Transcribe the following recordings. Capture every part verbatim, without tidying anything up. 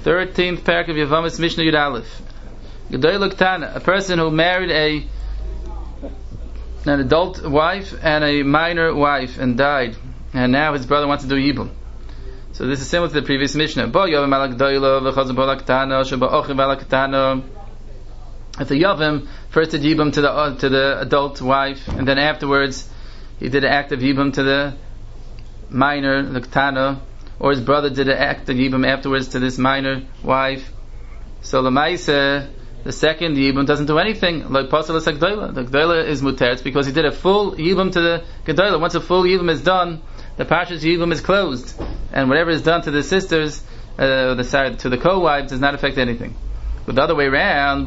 thirteenth parak of Yevamos, Mishnah Yud Aleph. Gedolah Ktana, a person who married a an adult wife and a minor wife and died, and now his brother wants to do Yibum. So this is similar to the previous Mishnah. If the Yavim first did Yibum to the uh, to the adult wife, and then afterwards he did an act of Yibum to the minor, the Ktana, or his brother did an act of Yibum afterwards to this minor wife, so Lamaisa, the second Yibum doesn't do anything. Like Pasal is Gedolah. The Gedolah is Muteretz because he did a full Yibum to the Gedolah. Once a full Yibum is done, the Parshas Yibum is closed, and whatever is done to the sisters, uh, the side to the co-wives, does not affect anything. But the other way around,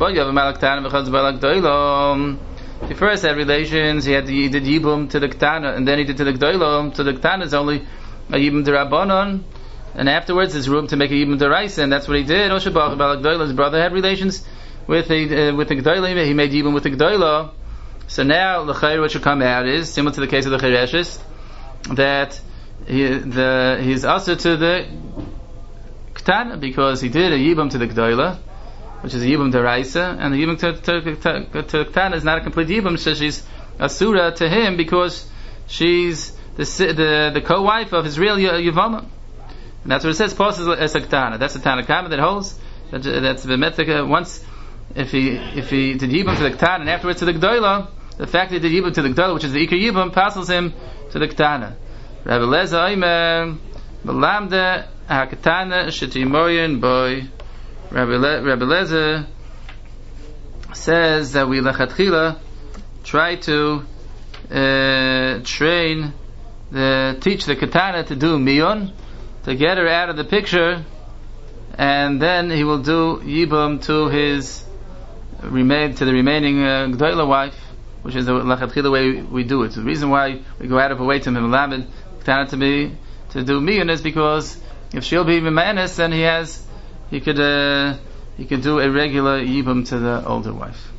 he first had relations, he had he did Yibum to the Ktana, and then he did to the Gedolah. So the Ktana is only a Yibum to Rabbanon, and afterwards there's room to make a Yibum to Raisa, and that's what he did. His brother had relations with the uh, with the Gedolah, he made Yibum with the Gedolah. So now the Chayr, what should come out is similar to the case of the Chereshes, that he, the he's also to the Ktana because he did a Yibum to the Gedolah, which is a Yibum to Raisa, and the Yibum to, to, to, to Ktana is not a complete Yibum, so she's Asura to him because she's the the, the co-wife of his real Yavama. And that's what it says, Pos is a Ktana. That's the Tanakama that holds, that, that's the Metrika. Once, if he if he did Yibum to the Ktana and afterwards to the Gedolah, the fact that he did Yibum to the Gedolah, which is the Iker Yibum, passes him to the Ktana. Rabbi Leza Oimer, Melamda HaKtana Shetimoyin Boy. Rabbi Leza says that we lechatchila try to uh, train the teach the Katana to do Miyon, to get her out of the picture, and then he will do Yibum to his remain to the remaining uh, Gedolah wife, which is the lechatchila way we do it. So the reason why we go out of our way to Melamed Katana to be to do Miyon is because if she'll be Mimanis, then he has he could uh, he could do a regular Yibum to the older wife.